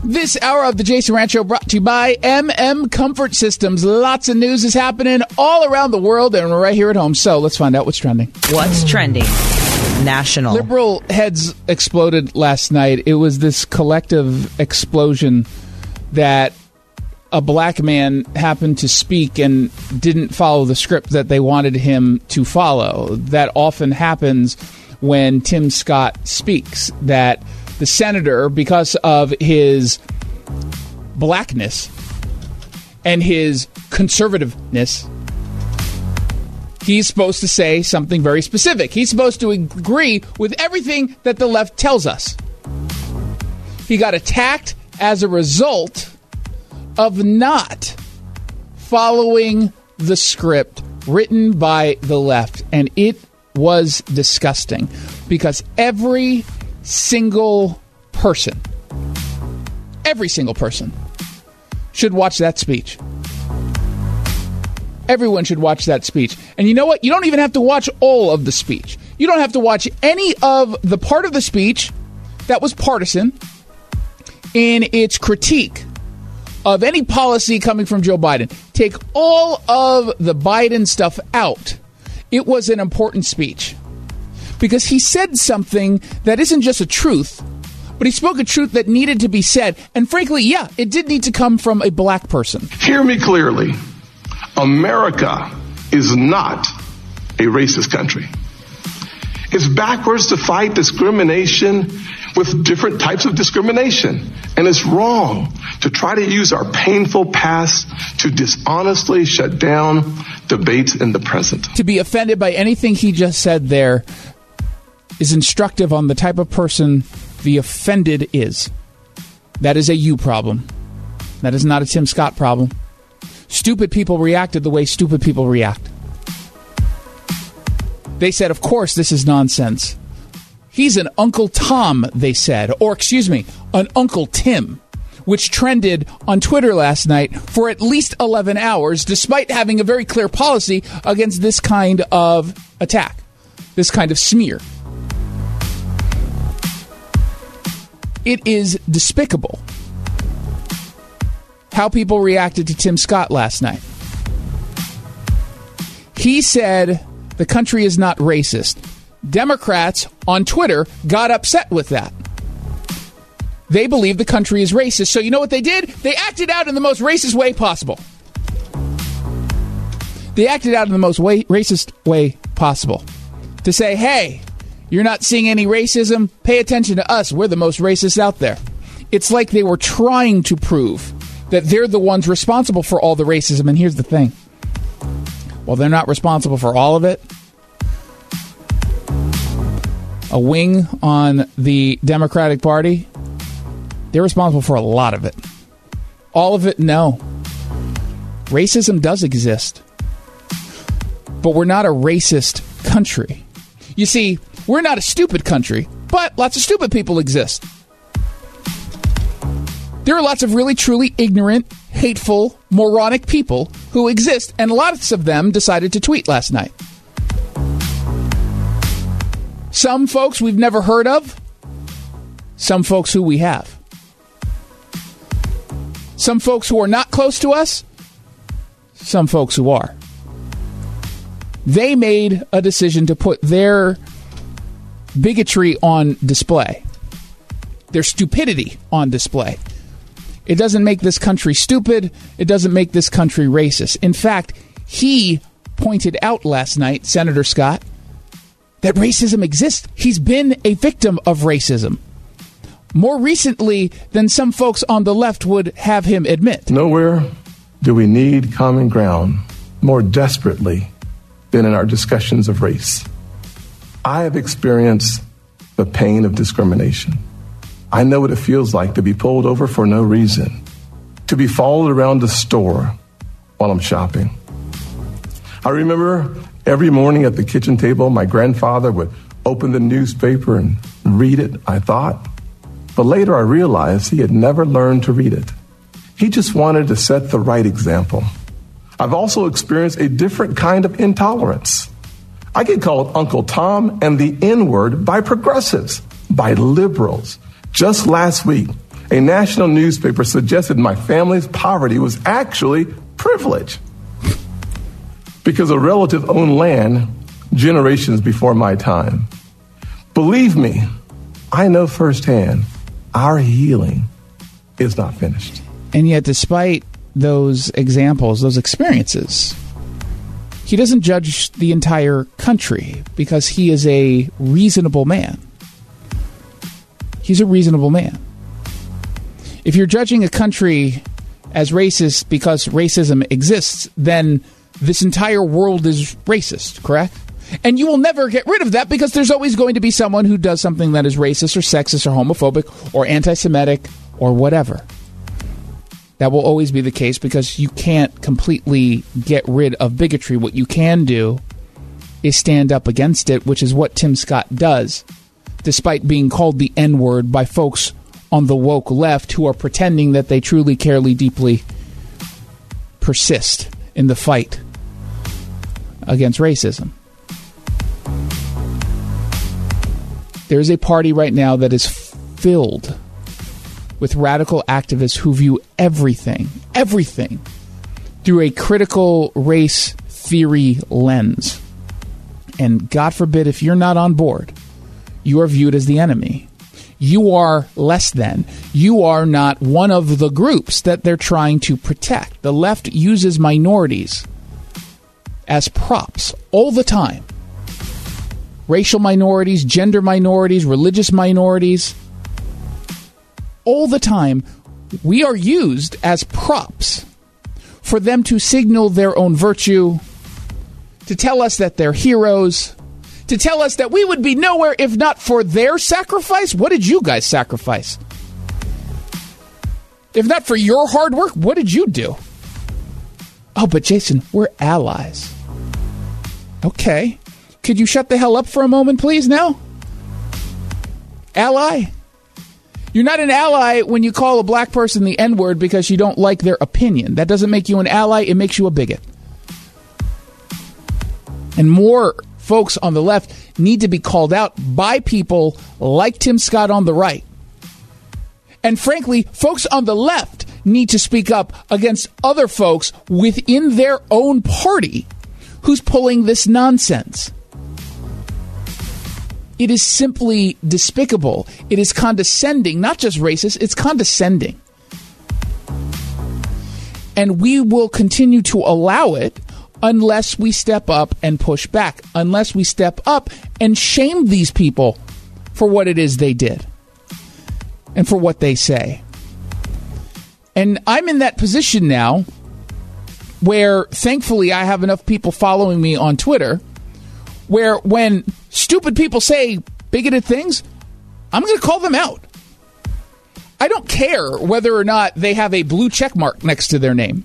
This hour of the Jason Rant Show brought to you by MM Comfort Systems. Lots of news is happening all around the world, and we're right here at home. So let's find out what's trending. What's trending? National. Liberal heads exploded last night. It was this collective explosion that a black man happened to speak and didn't follow the script that they wanted him to follow. That often happens when Tim Scott speaks, that the senator, because of his blackness and his conservativeness, he's supposed to say something very specific. He's supposed to agree with everything that the left tells us. He got attacked as a result of not following the script written by the left. And it was disgusting because every single person should watch that speech. Everyone should watch that speech. And you know what? You don't even have to watch all of the speech. You don't have to watch any of the part of the speech that was partisan in its critique of any policy coming from Joe Biden. Take all of the Biden stuff out. It was an important speech because he said something that isn't just a truth, but he spoke a truth that needed to be said. And frankly, yeah, it did need to come from a black person. Hear me clearly. America is not a racist country. It's backwards to fight discrimination with different types of discrimination. And it's wrong to try to use our painful past to dishonestly shut down debates in the present. To be offended by anything he just said there is instructive on the type of person the offended is. That is a you problem. That is not a Tim Scott problem. Stupid people reacted the way stupid people react. They said, of course, this is nonsense. He's an Uncle Tom, they said. Or, excuse me, an Uncle Tim, which trended on Twitter last night for at least 11 hours, despite having a very clear policy against this kind of attack, this kind of smear. It is despicable how people reacted to Tim Scott last night. He said the country is not racist. Democrats on Twitter got upset with that. They believe the country is racist. So you know what they did? They acted out in the most racist way possible. They acted out in the most racist way possible. To say, hey, you're not seeing any racism? Pay attention to us. We're the most racist out there. It's like they were trying to prove that they're the ones responsible for all the racism. And here's the thing. Well, they're not responsible for all of it. A wing on the Democratic Party, they're responsible for a lot of it. All of it, no. Racism does exist. But we're not a racist country. You see, we're not a stupid country, but lots of stupid people exist. There are lots of really, truly ignorant, hateful, moronic people who exist, and lots of them decided to tweet last night. Some folks we've never heard of, some folks who we have. Some folks who are not close to us, some folks who are. They made a decision to put their bigotry on display, their stupidity on display. It doesn't make this country stupid. It doesn't make this country racist. In fact, he pointed out last night, Senator Scott, that racism exists. He's been a victim of racism more recently than some folks on the left would have him admit. Nowhere do we need common ground more desperately than in our discussions of race. I have experienced the pain of discrimination. I know what it feels like to be pulled over for no reason, to be followed around the store while I'm shopping. I remember every morning at the kitchen table, my grandfather would open the newspaper and read it, I thought. But later I realized he had never learned to read it. He just wanted to set the right example. I've also experienced a different kind of intolerance. I get called Uncle Tom and the N-word by progressives, by liberals. Just last week, A national newspaper suggested my family's poverty was actually privilege because a relative owned land generations before my time. Believe me, I know firsthand our healing is not finished. And yet, despite those examples, those experiences, he doesn't judge the entire country because he is a reasonable man. He's a reasonable man. If you're judging a country as racist because racism exists, then this entire world is racist, correct? And you will never get rid of that because there's always going to be someone who does something that is racist or sexist or homophobic or anti-Semitic or whatever. That will always be the case because you can't completely get rid of bigotry. What you can do is stand up against it, which is what Tim Scott does, despite being called the N-word by folks on the woke left who are pretending that they truly, deeply persist in the fight against racism. There's a party right now that is filled with radical activists who view everything through a critical race theory lens. And God forbid, if you're not on board, you are viewed as the enemy. You are less than. You are not one of the groups that they're trying to protect. The left uses minorities as props all the time. Racial minorities, gender minorities, religious minorities. All the time, we are used as props for them to signal their own virtue, to tell us that they're heroes, to tell us that we would be nowhere if not for their sacrifice. What did you guys sacrifice? If not for your hard work, what did you do? Oh, but Jason, we're allies. Okay. Could you shut the hell up for a moment, please, now? Ally? You're not an ally when you call a black person the N-word because you don't like their opinion. That doesn't make you an ally. It makes you a bigot. And more folks on the left need to be called out by people like Tim Scott on the right. And frankly, folks on the left need to speak up against other folks within their own party who's pulling this nonsense. It is simply despicable. It is condescending, not just racist, it's condescending. And we will continue to allow it unless we step up and push back, unless we step up and shame these people for what it is they did and for what they say. And I'm in that position now where, thankfully, I have enough people following me on Twitter where when stupid people say bigoted things, I'm going to call them out. I don't care whether or not they have a blue check mark next to their name.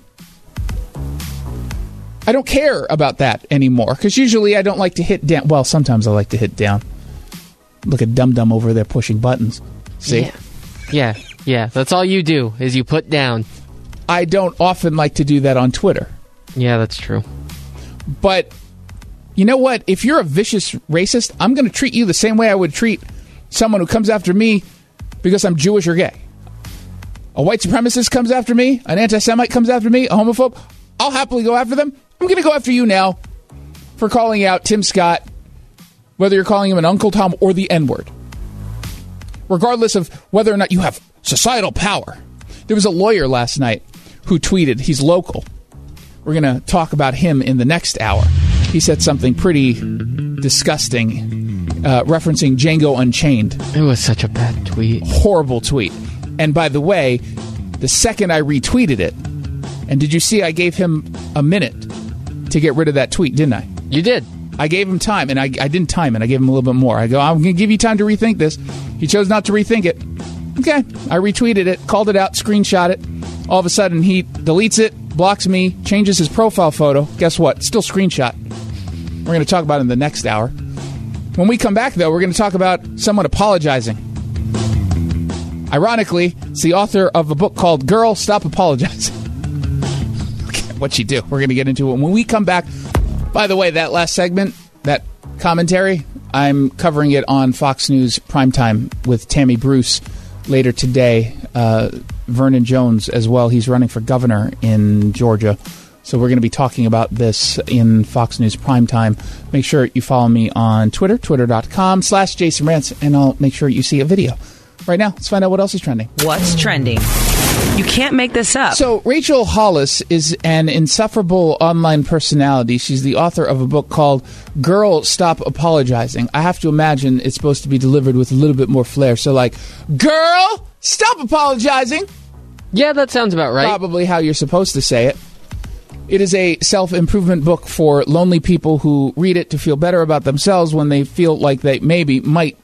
I don't care about that anymore because usually I don't like to hit down. Well, sometimes I like to hit down. Look at Dum Dum over there pushing buttons. See? Yeah. That's all you do is you put down. I don't often like to do that on Twitter. Yeah, that's true. But you know what? If you're a vicious racist, I'm going to treat you the same way I would treat someone who comes after me because I'm Jewish or gay. A white supremacist comes after me, an anti-Semite comes after me, a homophobe, I'll happily go after them. I'm going to go after you now for calling out Tim Scott, whether you're calling him an Uncle Tom or the N-word. Regardless of whether or not you have societal power. There was a lawyer last night who tweeted, he's local. We're going to talk about him in the next hour. He said something pretty disgusting, referencing Django Unchained. It was such a bad tweet. Horrible tweet. And by the way, the second I retweeted it, and did you see I gave him a minute to get rid of that tweet, didn't I? You did. I gave him time, and I didn't time it. I gave him a little bit more. I go, I'm going to give you time to rethink this. He chose not to rethink it. Okay. I retweeted it, called it out, screenshot it. All of a sudden, he deletes it, blocks me, changes his profile photo. Guess what? Still screenshot. We're going to talk about it in the next hour. When we come back, though, we're going to talk about someone apologizing. Ironically, it's the author of a book called Girl, Stop Apologizing. What'd she do? We're going to get into it when we come back. By the way, that last segment, that commentary, I'm covering it on Fox News Primetime with Tammy Bruce later today. Vernon Jones as well. He's running for governor in Georgia. So we're going to be talking about this in Fox News Primetime. Make sure you follow me on Twitter, twitter.com/Jason Rantz, and I'll make sure you see a video. Right now, let's find out what else is trending. What's trending? You can't make this up. So Rachel Hollis is an insufferable online personality. She's the author of a book called Girl, Stop Apologizing. I have to imagine it's supposed to be delivered with a little bit more flair. So like, girl, stop apologizing. Yeah, that sounds about right. Probably how you're supposed to say it. It is a self-improvement book for lonely people who read it to feel better about themselves when they feel like they might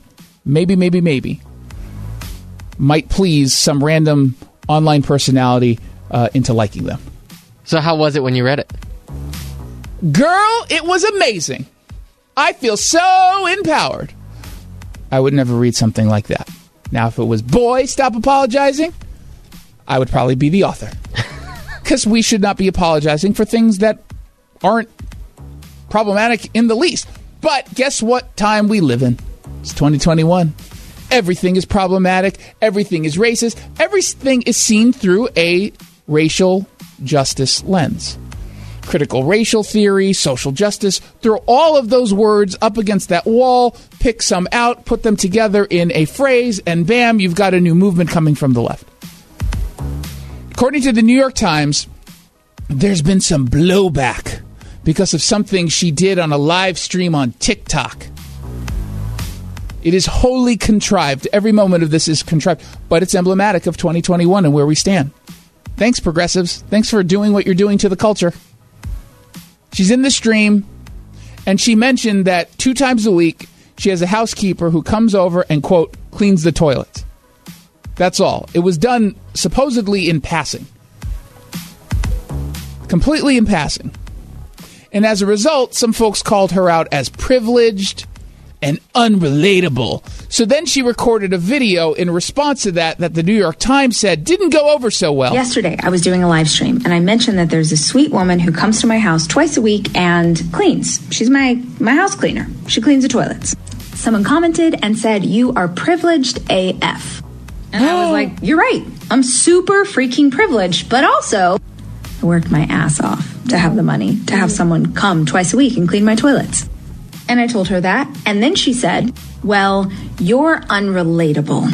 please some random online personality into liking them. So how was it when you read it? Girl, it was amazing. I feel so empowered. I would never read something like that. Now, if it was boy, stop apologizing, I would probably be the author. Because we should not be apologizing for things that aren't problematic in the least. But guess what time we live in? It's 2021. Everything is problematic. Everything is racist. Everything is seen through a racial justice lens. Critical racial theory, social justice. Throw all of those words up against that wall, pick some out, put them together in a phrase, and bam, you've got a new movement coming from the left. According to the New York Times, there's been some blowback because of something she did on a live stream on TikTok. It is wholly contrived. Every moment of this is contrived, but it's emblematic of 2021 and where we stand. Thanks, progressives. Thanks for doing what you're doing to the culture. She's in the stream, and she mentioned that 2 times a week, she has a housekeeper who comes over and, quote, cleans the toilets. That's all. It was done supposedly in passing. Completely in passing. And as a result, some folks called her out as privileged and unrelatable. So then she recorded a video in response to that the New York Times said didn't go over so well. Yesterday, I was doing a live stream, and I mentioned that there's a sweet woman who comes to my house twice a week and cleans. She's my house cleaner. She cleans the toilets. Someone commented and said, "You are privileged AF." And I was like, you're right. I'm super freaking privileged, but also I worked my ass off to have the money to have someone come twice a week and clean my toilets. And I told her that. And then she said, well, you're unrelatable.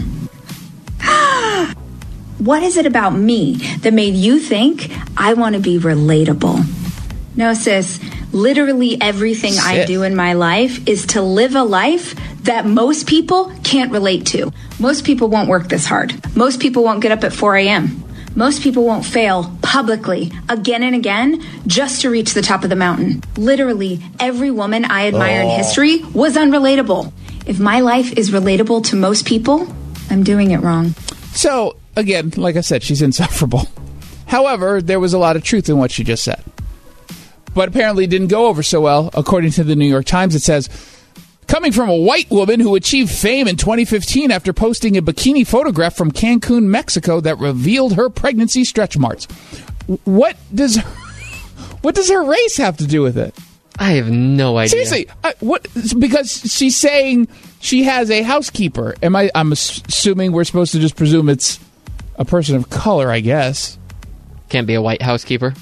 What is it about me that made you think I want to be relatable? No, sis, literally everything I do in my life is to live a life that most people can't relate to. Most people won't work this hard. Most people won't get up at 4 a.m. Most people won't fail publicly again and again just to reach the top of the mountain. Literally, every woman I admire in history was unrelatable. If my life is relatable to most people, I'm doing it wrong. So, again, like I said, she's insufferable. However, there was a lot of truth in what she just said. But apparently it didn't go over so well. According to the New York Times, it says, coming from a white woman who achieved fame in 2015 after posting a bikini photograph from Cancun, Mexico that revealed her pregnancy stretch marks. What does her race have to do with it? I have no idea. Seriously, because she's saying she has a housekeeper. I'm assuming we're supposed to just presume it's a person of color, I guess. Can't be a white housekeeper.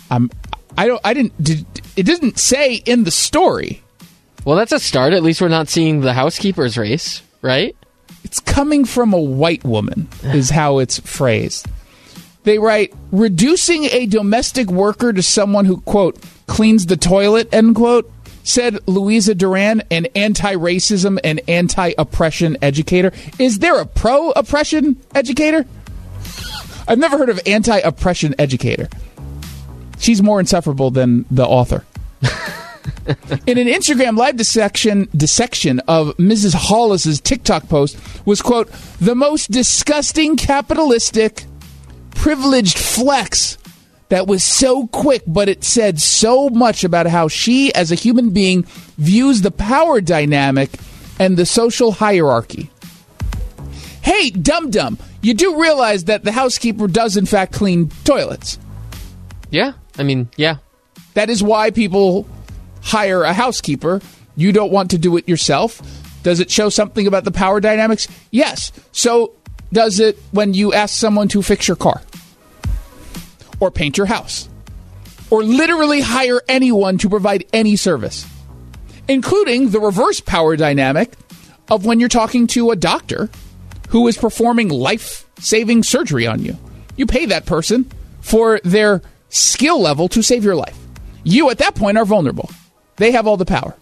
It didn't say in the story. Well, that's a start. At least we're not seeing the housekeeper's race, right? It's coming from a white woman, is how it's phrased. They write, reducing a domestic worker to someone who, quote, cleans the toilet, end quote, said Louisa Duran, an anti-racism and anti-oppression educator. Is there a pro-oppression educator? I've never heard of anti-oppression educator. She's more insufferable than the author. In an Instagram live dissection of Mrs. Hollis's TikTok post was, quote, the most disgusting capitalistic privileged flex that was so quick, but it said so much about how she, as a human being, views the power dynamic and the social hierarchy. Hey, dum-dum, you do realize that the housekeeper does, in fact, clean toilets. Yeah, I mean, yeah. That is why people hire a housekeeper. You don't want to do it yourself. Does it show something about the power dynamics? Yes. So does it when you ask someone to fix your car or paint your house or literally hire anyone to provide any service, including the reverse power dynamic of when you're talking to a doctor who is performing life-saving surgery on you. You pay that person for their skill level to save your life. You, at that point, are vulnerable. They have all the power.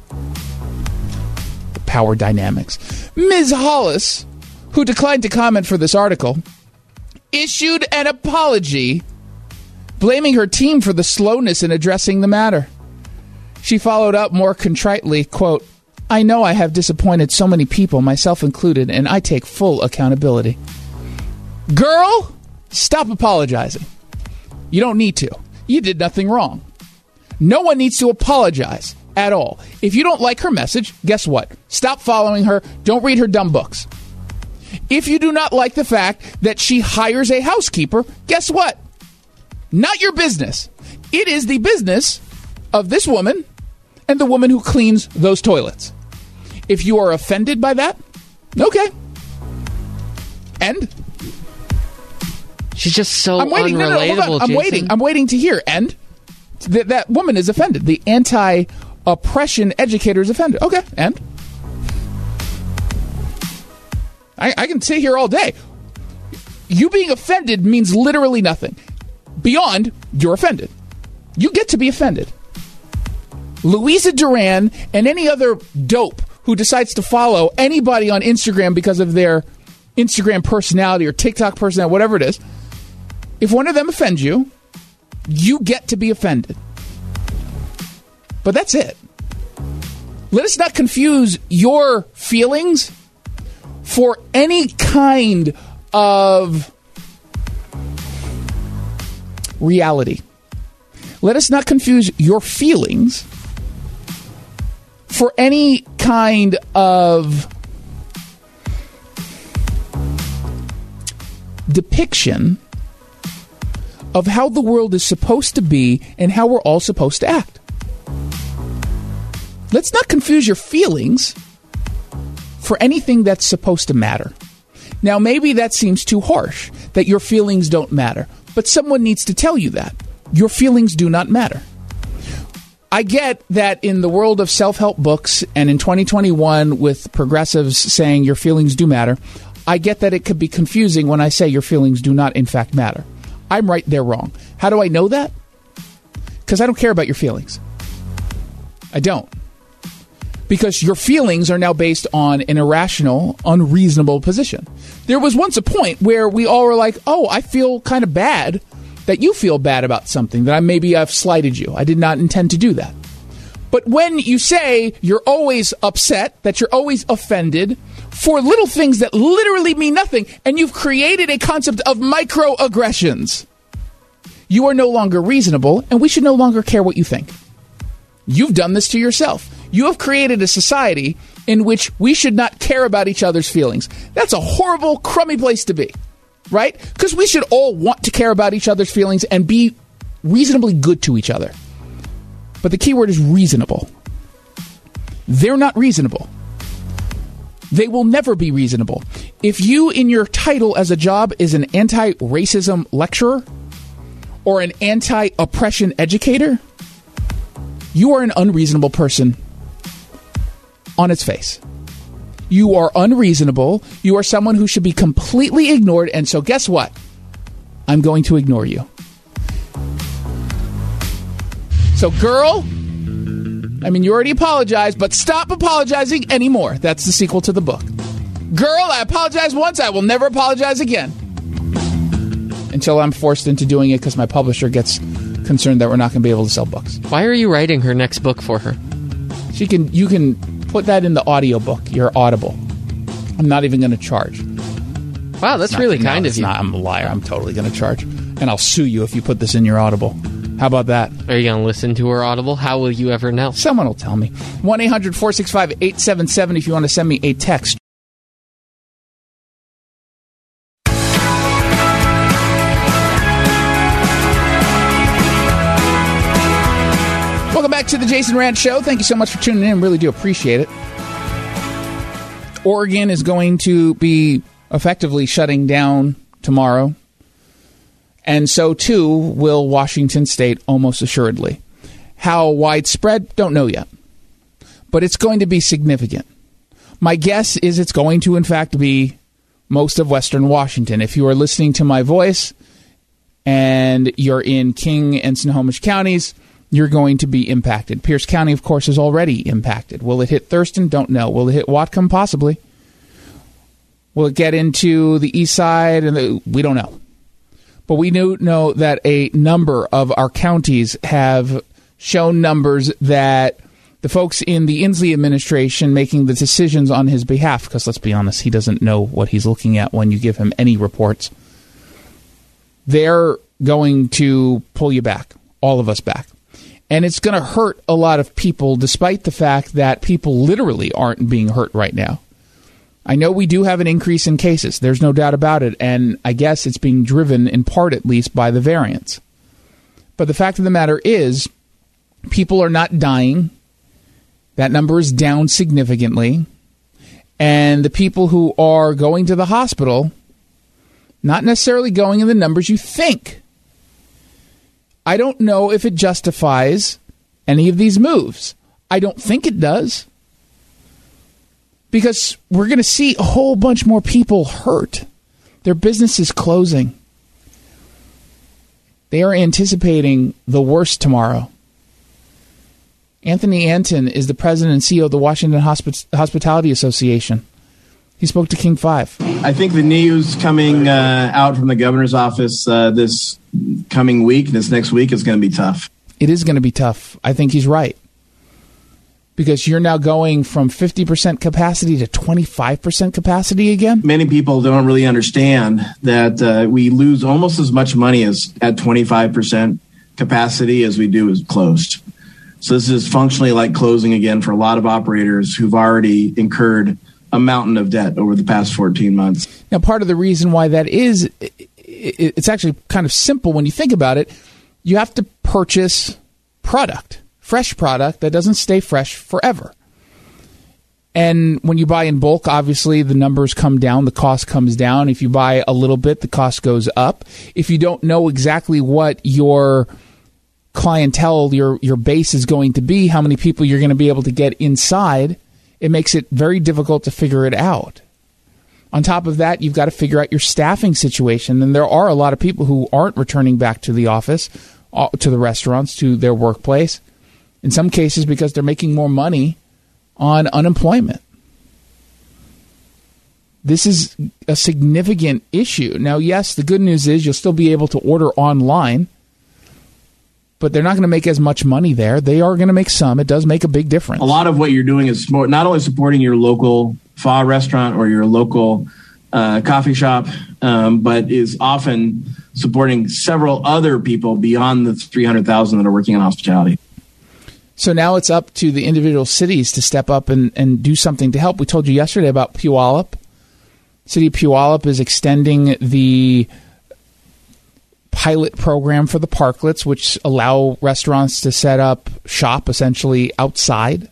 The power dynamics. Ms. Hollis, who declined to comment for this article, issued an apology blaming her team for the slowness in addressing the matter. She followed up more contritely, quote, "I know I have disappointed so many people, myself included, and I take full accountability." Girl, stop apologizing. You don't need to. You did nothing wrong. No one needs to apologize at all. If you don't like her message, guess what? Stop following her. Don't read her dumb books. If you do not like the fact that she hires a housekeeper, guess what? Not your business. It is the business of this woman and the woman who cleans those toilets. If you are offended by that, okay. And? She's just so I'm waiting. unrelatable, Hold on. I'm waiting to hear. And? That woman is offended. The anti-oppression educator is offended. Okay, and? I can sit here all day. You being offended means literally nothing. Beyond, you're offended. You get to be offended. Louisa Duran and any other dope who decides to follow anybody on Instagram because of their Instagram personality or TikTok personality, whatever it is, if one of them offends you, you get to be offended. But that's it. Let us not confuse your feelings for any kind of reality. Let us not confuse your feelings for any kind of depiction of how the world is supposed to be and how we're all supposed to act. Let's not confuse your feelings for anything that's supposed to matter. Now, maybe that seems too harsh, that your feelings don't matter, but someone needs to tell you that. Your feelings do not matter. I get that in the world of self-help books and in 2021 with progressives saying your feelings do matter, I get that it could be confusing when I say your feelings do not in fact matter. I'm right, they're wrong. How do I know that? Because I don't care about your feelings. I don't. Because your feelings are now based on an irrational, unreasonable position. There was once a point where we all were like, oh, I feel kind of bad that you feel bad about something, that I've slighted you. I did not intend to do that. But when you say you're always upset, that you're always offended for little things that literally mean nothing, and you've created a concept of microaggressions, you are no longer reasonable, and we should no longer care what you think. You've done this to yourself. You have created a society in which we should not care about each other's feelings. That's a horrible, crummy place to be, right? Because we should all want to care about each other's feelings and be reasonably good to each other. But the key word is reasonable. They're not reasonable. They will never be reasonable. If you, in your title as a job, is an anti-racism lecturer or an anti-oppression educator, you are an unreasonable person on its face. You are unreasonable. You are someone who should be completely ignored. And so guess what? I'm going to ignore you. So girl, I mean, you already apologized, but stop apologizing anymore. That's the sequel to the book. Girl, I apologized once. I will never apologize again. Until I'm forced into doing it because my publisher gets concerned that we're not going to be able to sell books. Why are you writing her next book for her? You can put that in the audiobook, your Audible. I'm not even going to charge. Wow, that's really kind of you. I'm a liar. I'm totally going to charge. And I'll sue you if you put this in your Audible. How about that? Are you going to listen to her Audible? How will you ever know? Someone will tell me. 1-800-465-8770 if you want to send me a text. Welcome back to the Jason Rand Show. Thank you so much for tuning in. Really do appreciate it. Oregon is going to be effectively shutting down tomorrow. And so, too, will Washington State, almost assuredly. How widespread? Don't know yet. But it's going to be significant. My guess is it's going to, in fact, be most of Western Washington. If you are listening to my voice and you're in King and Snohomish counties, you're going to be impacted. Pierce County, of course, is already impacted. Will it hit Thurston? Don't know. Will it hit Whatcom? Possibly. Will it get into the east side? We don't know. But we do know that a number of our counties have shown numbers that the folks in the Inslee administration making the decisions on his behalf, because let's be honest, he doesn't know what he's looking at when you give him any reports, they're going to pull you back, all of us back. And it's going to hurt a lot of people, despite the fact that people literally aren't being hurt right now. I know we do have an increase in cases. There's no doubt about it. And I guess it's being driven, in part at least, by the variants. But the fact of the matter is, people are not dying. That number is down significantly. And the people who are going to the hospital, not necessarily going in the numbers you think. I don't know if it justifies any of these moves. I don't think it does. Because we're going to see a whole bunch more people hurt. Their business is closing. They are anticipating the worst tomorrow. Anthony Anton is the president and CEO of the Washington Hospitality Association. He spoke to King 5. I think the news coming out from the governor's office this coming week, this next week, is going to be tough. It is going to be tough. I think he's right. Because you're now going from 50% capacity to 25% capacity again? Many people don't really understand that we lose almost as much money as at 25% capacity as we do as closed. So this is functionally like closing again for a lot of operators who've already incurred a mountain of debt over the past 14 months. Now, part of the reason why that is, it's actually kind of simple when you think about it. You have to purchase product, fresh product that doesn't stay fresh forever. And when you buy in bulk, obviously the numbers come down, the cost comes down. If you buy a little bit, the cost goes up. If you don't know exactly what your clientele, your base is going to be, how many people you're going to be able to get inside, it makes it very difficult to figure it out. On top of that, you've got to figure out your staffing situation. And there are a lot of people who aren't returning back to the office, to the restaurants, to their workplace. In some cases, because they're making more money on unemployment. This is a significant issue. Now, yes, the good news is you'll still be able to order online, but they're not going to make as much money there. They are going to make some. It does make a big difference. A lot of what you're doing is not only supporting your local pho restaurant or your local coffee shop, but is often supporting several other people beyond the 300,000 that are working in hospitality. So now it's up to the individual cities to step up and do something to help. We told you yesterday about Puyallup. City of Puyallup is extending the pilot program for the parklets, which allow restaurants to set up shop essentially outside.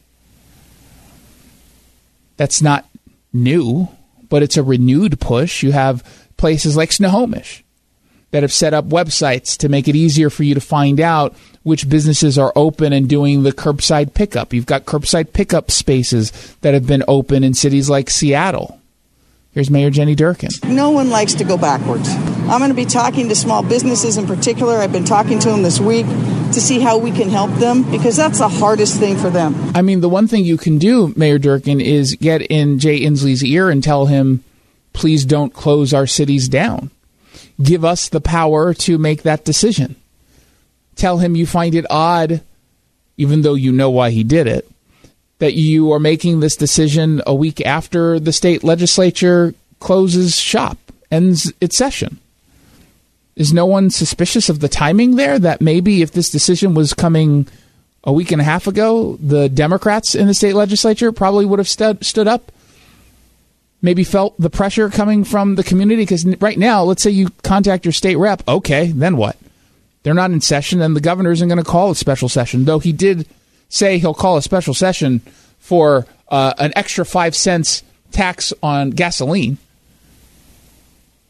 That's not new, but it's a renewed push. You have places like Snohomish that have set up websites to make it easier for you to find out which businesses are open and doing the curbside pickup. You've got curbside pickup spaces that have been open in cities like Seattle. Here's Mayor Jenny Durkin. No one likes to go backwards. I'm going to be talking to small businesses in particular. I've been talking to them this week to see how we can help them, because that's the hardest thing for them. I mean, the one thing you can do, Mayor Durkin, is get in Jay Inslee's ear and tell him, please don't close our cities down. Give us the power to make that decision. Tell him you find it odd, even though you know why he did it, that you are making this decision a week after the state legislature closes shop, ends its session. Is no one suspicious of the timing there? That maybe if this decision was coming a week and a half ago, the Democrats in the state legislature probably would have stood up, maybe felt the pressure coming from the community. Because right now, let's say you contact your state rep. Okay, then what? They're not in session, and the governor isn't going to call a special session, though he did say he'll call a special session for an extra 5 cents tax on gasoline.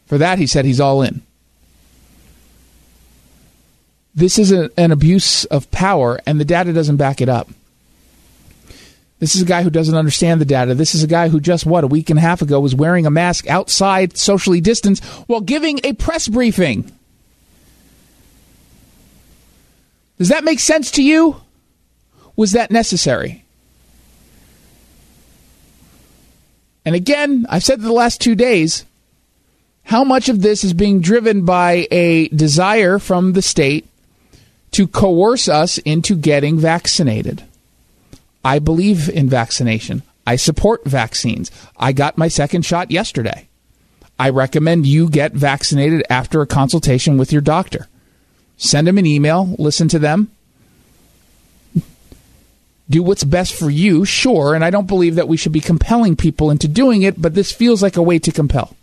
For that, he said he's all in. This is an abuse of power, and the data doesn't back it up. This is a guy who doesn't understand the data. This is a guy who just, a week and a half ago was wearing a mask outside, socially distanced, while giving a press briefing. Does that make sense to you? Was that necessary? And again, I've said the last 2 days, how much of this is being driven by a desire from the state to coerce us into getting vaccinated? I believe in vaccination. I support vaccines. I got my second shot yesterday. I recommend you get vaccinated after a consultation with your doctor. Send them an email, listen to them. Do what's best for you, sure, and I don't believe that we should be compelling people into doing it, but this feels like a way to compel.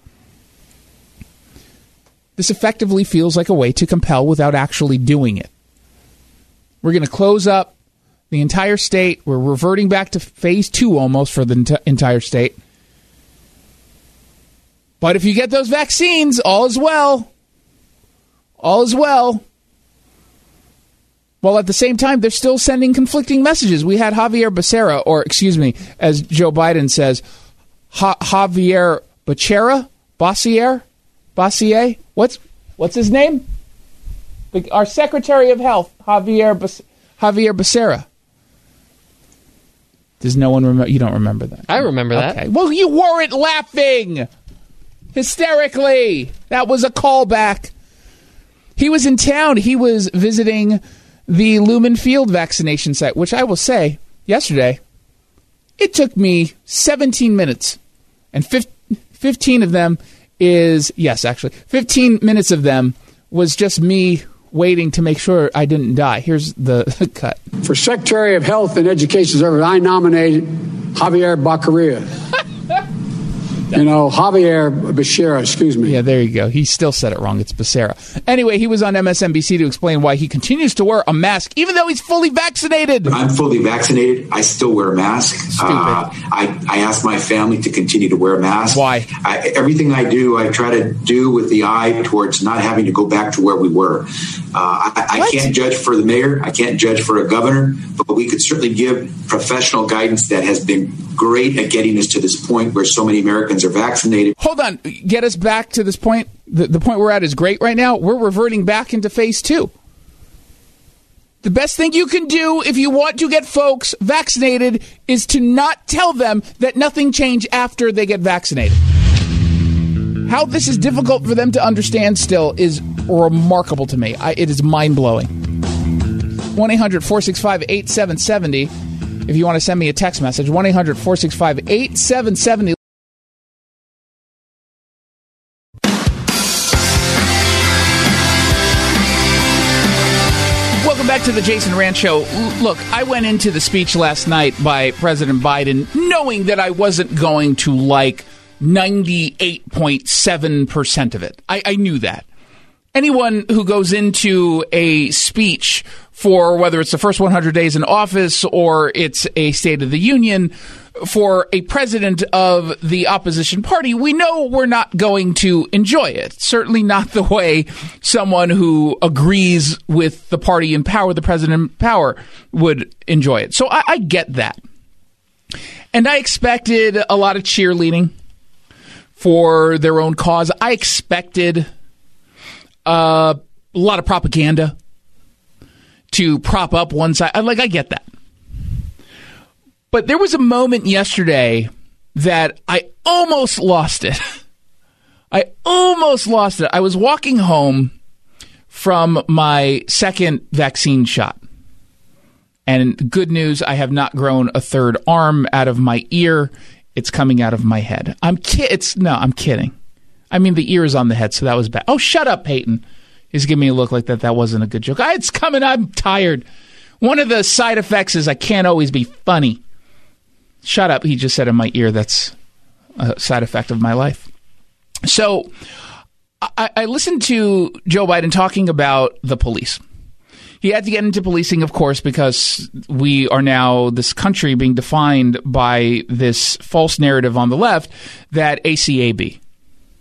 This effectively feels like a way to compel without actually doing it. We're going to close up the entire state. We're reverting back to phase 2 almost for the entire state. But if you get those vaccines, all is well. All is well. While at the same time, they're still sending conflicting messages. We had Javier Becerra, or excuse me, as Joe Biden says, Javier Becerra? Bossier? What's his name? Our Secretary of Health, Javier Becerra. Does no one remember? You don't remember that? I remember that. Okay. Well, you weren't laughing hysterically. That was a callback. He was in town. He was visiting the Lumen Field vaccination site, which I will say, yesterday, it took me 17 minutes. And 15 of them is, yes, actually, 15 minutes of them was just me waiting to make sure I didn't die. Here's the cut. For Secretary of Health and Education Service, I nominated Javier Becerra. Javier Becerra, excuse me. Yeah, there you go. He still said it wrong. It's Becerra. Anyway, he was on MSNBC to explain why he continues to wear a mask, even though he's fully vaccinated. I'm fully vaccinated. I still wear a mask. Stupid. I ask my family to continue to wear a mask. Why? Everything I do, I try to do with the eye towards not having to go back to where we were. I can't judge for the mayor. I can't judge for a governor, but we could certainly give professional guidance that has been great at getting us to this point where so many Americans are vaccinated. Hold on. Get us back to this point. The point we're at is great right now. We're reverting back into phase 2. The best thing you can do if you want to get folks vaccinated is to not tell them that nothing changed after they get vaccinated. How this is difficult for them to understand still is remarkable to me. It is mind-blowing. 1-800-465-8770 if you want to send me a text message. 1-800-465-8770. Welcome back to the Jason Rant Show. Look, I went into the speech last night by President Biden knowing that I wasn't going to like 98.7% of it. I knew that. Anyone who goes into a speech for whether it's the first 100 days in office or it's a State of the Union for a president of the opposition party, we know we're not going to enjoy it. Certainly not the way someone who agrees with the party in power, the president in power, would enjoy it. So I get that. And I expected a lot of cheerleading for their own cause. I expected a lot of propaganda to prop up one side. I get that. But there was a moment yesterday that I almost lost it. I was walking home from my second vaccine shot. And good news, I have not grown a third arm out of my ear. It's coming out of my head. I'm kidding. I mean, the ear is on the head, so that was bad. Oh, shut up, Peyton. He's giving me a look like that wasn't a good joke. It's coming. I'm tired. One of the side effects is I can't always be funny. Shut up. He just said in my ear that's a side effect of my life. So I listened to Joe Biden talking about the police. He had to get into policing, of course, because we are now, this country being defined by this false narrative on the left that ACAB.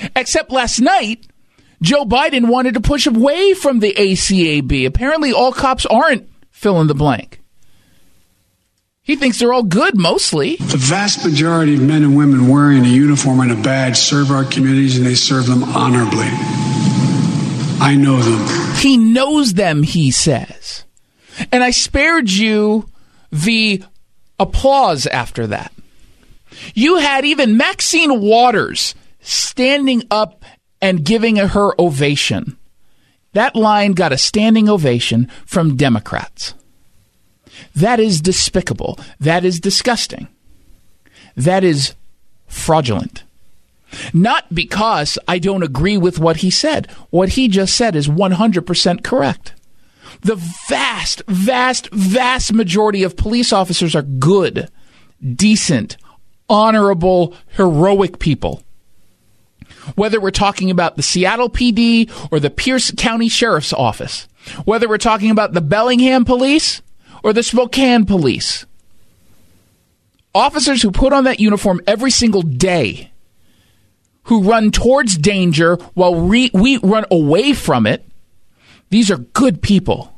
Except last night, Joe Biden wanted to push away from the ACAB. Apparently, all cops aren't fill in the blank. He thinks they're all good, mostly. The vast majority of men and women wearing a uniform and a badge serve our communities, and they serve them honorably. I know them. He knows them, he says. And I spared you the applause after that. You had even Maxine Waters standing up and giving her ovation. That line got a standing ovation from Democrats. That is despicable. That is disgusting. That is fraudulent. Not because I don't agree with what he said. What he just said is 100% correct. The vast, vast, vast majority of police officers are good, decent, honorable, heroic people. Whether we're talking about the Seattle PD or the Pierce County Sheriff's Office, whether we're talking about the Bellingham Police or the Spokane Police, officers who put on that uniform every single day, who run towards danger while we run away from it, these are good people.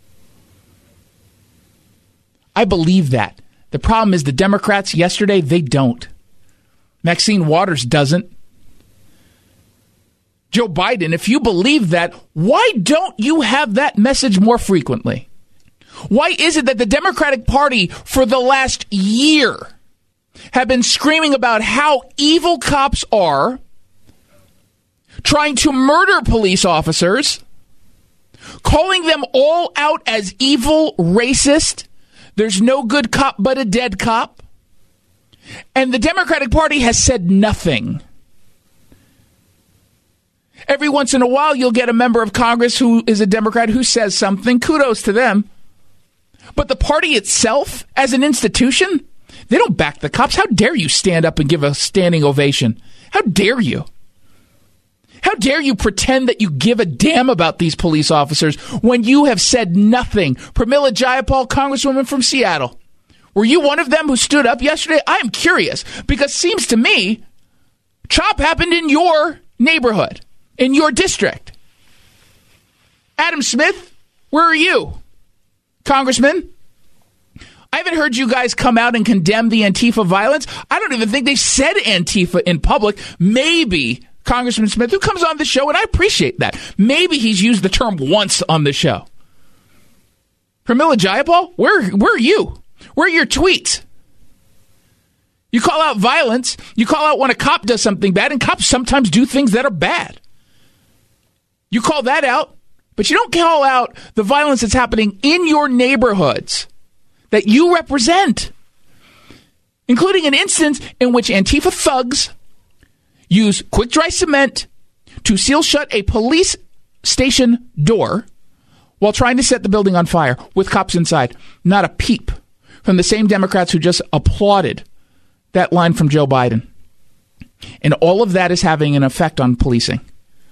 I believe that. The problem is the Democrats yesterday, they don't. Maxine Waters doesn't. Joe Biden, if you believe that, why don't you have that message more frequently? Why is it that the Democratic Party for the last year have been screaming about how evil cops are, trying to murder police officers, calling them all out as evil, racist, there's no good cop but a dead cop, and the Democratic Party has said nothing? Every once in a while, you'll get a member of Congress who is a Democrat who says something. Kudos to them. But the party itself, as an institution, they don't back the cops. How dare you stand up and give a standing ovation? How dare you? How dare you pretend that you give a damn about these police officers when you have said nothing? Pramila Jayapal, Congresswoman from Seattle, were you one of them who stood up yesterday? I am curious, because it seems to me CHOP happened in your neighborhood, in your district. Adam Smith, where are you? Congressman, I haven't heard you guys come out and condemn the Antifa violence. I don't even think they said Antifa in public. Maybe Congressman Smith, who comes on the show, and I appreciate that, maybe he's used the term once on the show. Pramila Jayapal, where are you? Where are your tweets? You call out violence. You call out when a cop does something bad, and cops sometimes do things that are bad. You call that out. But you don't call out the violence that's happening in your neighborhoods that you represent, including an instance in which Antifa thugs use quick-dry cement to seal shut a police station door while trying to set the building on fire with cops inside. Not a peep from the same Democrats who just applauded that line from Joe Biden. And all of that is having an effect on policing.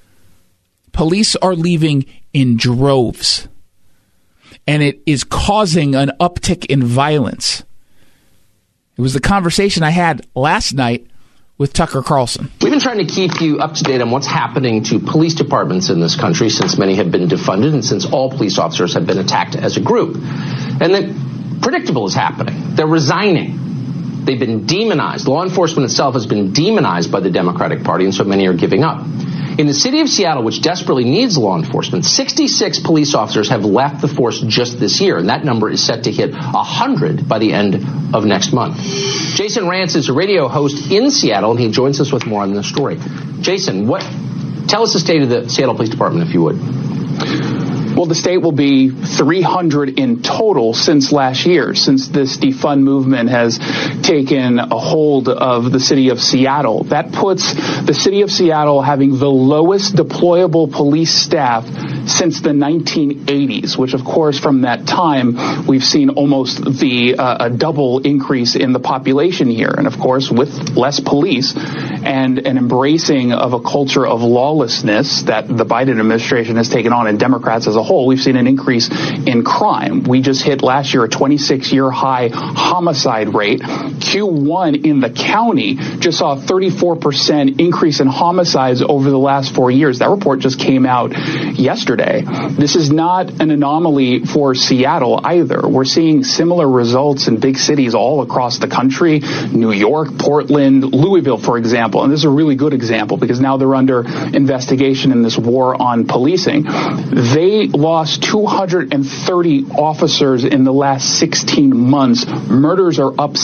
Police are leaving in droves, and it is causing an uptick in violence. It was the conversation I had last night with Tucker Carlson. We've been trying to keep you up to date on what's happening to police departments in this country since many have been defunded and since all police officers have been attacked as a group. And the predictable is happening. They're resigning. They've been demonized. Law enforcement itself has been demonized by the Democratic Party, and so many are giving up. In the city of Seattle, which desperately needs law enforcement, 66 police officers have left the force just this year, and that number is set to hit 100 by the end of next month. Jason Rantz is a radio host in Seattle, and he joins us with more on this story. Jason, tell us the state of the Seattle Police Department, if you would. Well, the state will be 300 in total since last year, since this defund movement has taken a hold of the city of Seattle. That puts the city of Seattle having the lowest deployable police staff since the 1980s, which, of course, from that time, we've seen almost a double increase in the population here. And, of course, with less police and an embracing of a culture of lawlessness that the Biden administration has taken on, and Democrats as a whole, we've seen an increase in crime. We just hit last year a 26-year high homicide rate. Q1 in the county just saw a 34% increase in homicides over the last 4 years. That report just came out yesterday. This is not an anomaly for Seattle either. We're seeing similar results in big cities all across the country. New York, Portland, Louisville, for example. And this is a really good example because now they're under investigation in this war on policing. They lost 230 officers in the last 16 months. Murders are up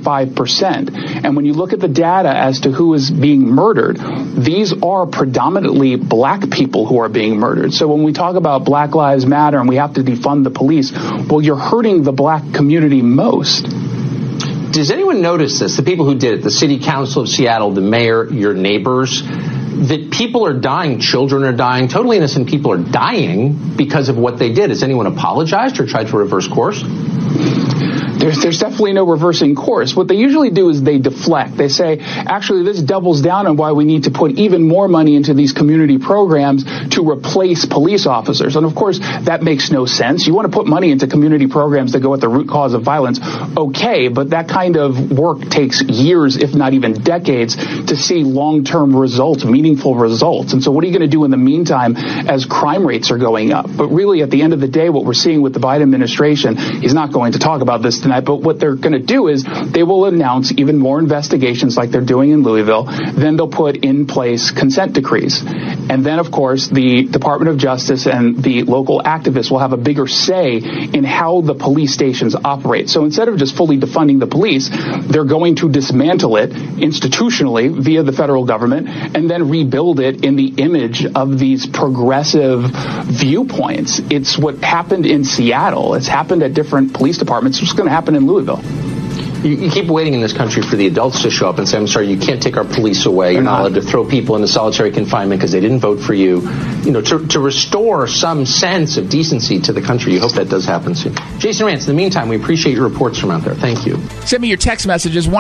75%. And when you look at the data as to who is being murdered, these are predominantly black people who are being murdered. So when we talk about Black Lives Matter and we have to defund the police, well, you're hurting the black community most. Does anyone notice this? The people who did it, the city council of Seattle, the mayor, your neighbors, that people are dying, children are dying, totally innocent people are dying because of what they did. Has anyone apologized or tried to reverse course? There's definitely no reversing course. What they usually do is they deflect. They say, actually, this doubles down on why we need to put even more money into these community programs to replace police officers. And, of course, that makes no sense. You want to put money into community programs that go at the root cause of violence, okay, but that kind of work takes years, if not even decades, to see long-term results, meaningful results. And so what are you going to do in the meantime as crime rates are going up? But really, at the end of the day, what we're seeing with the Biden administration, he's not going to talk about this tonight, but what they're going to do is they will announce even more investigations like they're doing in Louisville. Then they'll put in place consent decrees. And then, of course, the Department of Justice and the local activists will have a bigger say in how the police stations operate. So instead of just fully defunding the police, they're going to dismantle it institutionally via the federal government and then rebuild it in the image of these progressive viewpoints. It's what happened in Seattle. It's happened at different police departments. It's going to happen in Louisville. You keep waiting in this country for the adults to show up and say, I'm sorry, you can't take our police away. You're not allowed to throw people into solitary confinement because they didn't vote for you. You know, to restore some sense of decency to the country. You hope that does happen soon. Jason Rantz, in the meantime, we appreciate your reports from out there. Thank you. Send me your text messages,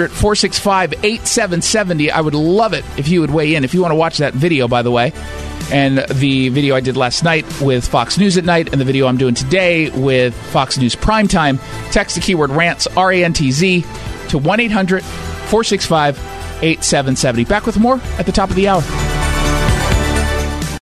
1-800-465-8770. I would love it if you would weigh in. If you want to watch that video, by the way, and the video I did last night with Fox News at Night and the video I'm doing today with Fox News Primetime, text the keyword RANTZ, R-A-N-T-Z, to 1-800-465-8770. Back with more at the top of the hour.